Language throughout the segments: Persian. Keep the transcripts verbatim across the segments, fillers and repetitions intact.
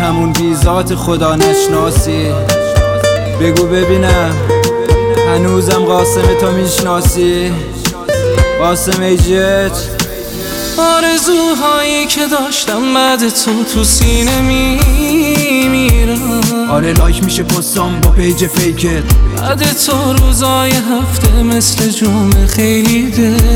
همون بی ذات خدا نشناسی. بگو ببینم هنوزم قاسم تو میشناسی؟ قاسم ایجت. آرزوهایی که داشتم بعد تو تو سینه میمیرم. آره لایک میشه پستام با پیج فیکت. بعد تو روزای هفته مثل جمعه خیلی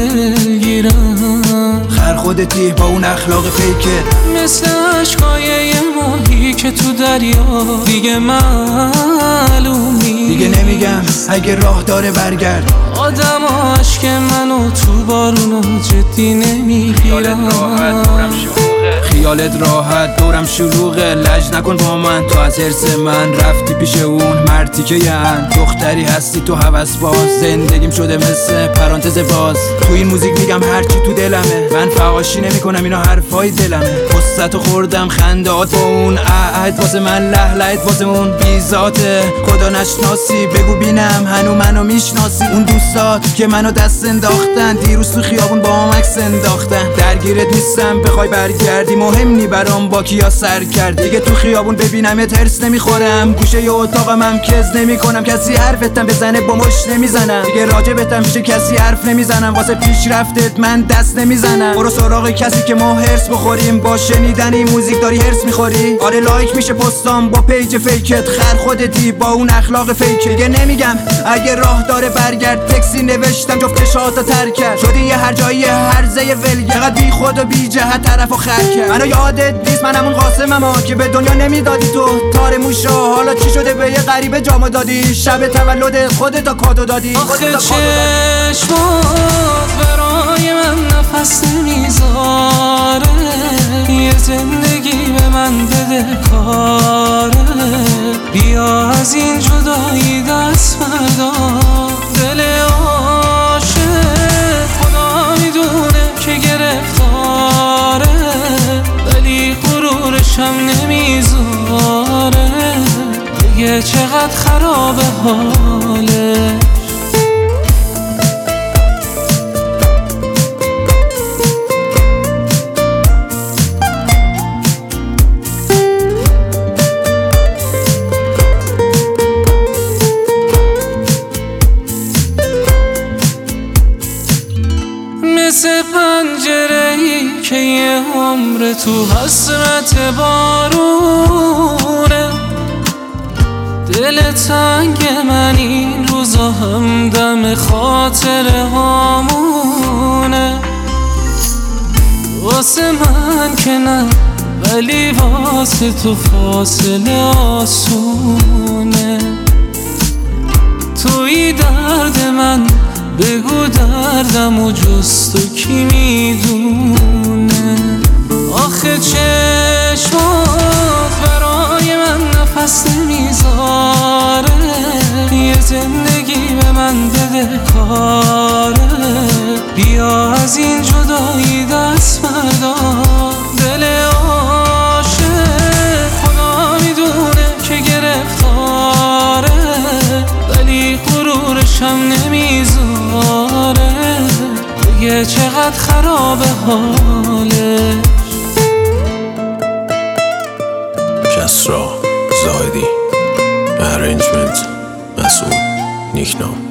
دلگیرم. خر خودتی با اون اخلاق فیکت، مثل عشقای یه ماهی که تو دریا دیگه معلومی. دیگه نمیگم اگه راه داره برگرد. آدم عشق منو تو بارونو جدی نمیگیرم. خیالت راحت دورم شلوغه، لج نکن با من. تو از حرص من رفتی پیش اون مردی که یعن دختری هستی تو هوس باز. زندگیم شده مثل پرانتز باز. تو این موزیک میگم هرچی تو دلمه، من فحاشی نمی کنم اینا حرفای دلمه. قصتو خوردم خندهات با اون عهد واسه من لهلهت واسه اون بی ذاته خدا نشناسی. بگو بینم هنو منو میشناسی؟ اون دوستات که منو دست انداختن دیروز تو خیابون با هم عکس انداختن. درگیرت نیستم بخوای برگردی، مهم نی برام با کیا سر کردی. دیگه تو خیابون ببینمت هرس نمیخورم، گوشه ی اتاقم هم کز نمیکنم. کسی حرفتم بزنه با مش نمیزنم، دیگه راجبتم میشه کسی حرف نمیزنم. واسه پیشرفتت من دست نمیزنم. برو سراغ کسی که ما هرس بخوریم، با شنیدن این موزیک داری هرس میخوری. آره لایک میشه پستام با پیج فیکت. خر خودتی با اون اخلاق فیکت. دیگه نمیگم اگه راه داره برگرد. تکسی نوشتم جفت چشاتو تر کرد. شدی یه هر جایی هرزه ول، فقط بی خود و بی جهت طرفو خر کرد. منو یادت نیست من همون قاسمم ها که به دنیا نمیدادی تو تار موشا. حالا چی شده به یه غریبه جامو دادی؟ شب تولد خودتا کادو دادی. آخه چشمات برای من نفس نمیذاره. یه زندگی به من بده کاره. بیا از این جدایی دست بردار. دل عاشق خدا میدونه که گرفتاره، ولی غرورشم نمیذاره. دیگه چقدر خرابه حاله. مثل پنجره‌ای که یه عمر تو حسرت بارونه. دل تنگ من این روزا همدم خاطره هامونه. واسه من که نه، ولی واسه تو فاصله آسونه. توی درد من بگو دردم و جز تو کی میدونه. آخه چشمات برای من نفس نمیذاره. یه زندگی به من بده کاره. بیا از این جدایی دست بردار. دل عاشق خدا میدونه که گرفتاره، ولی غرورشم نمیذاره. دیگه چقدر خرابه حالش. کسرا زاهدی، ارنجمنت مسئول نیکنام.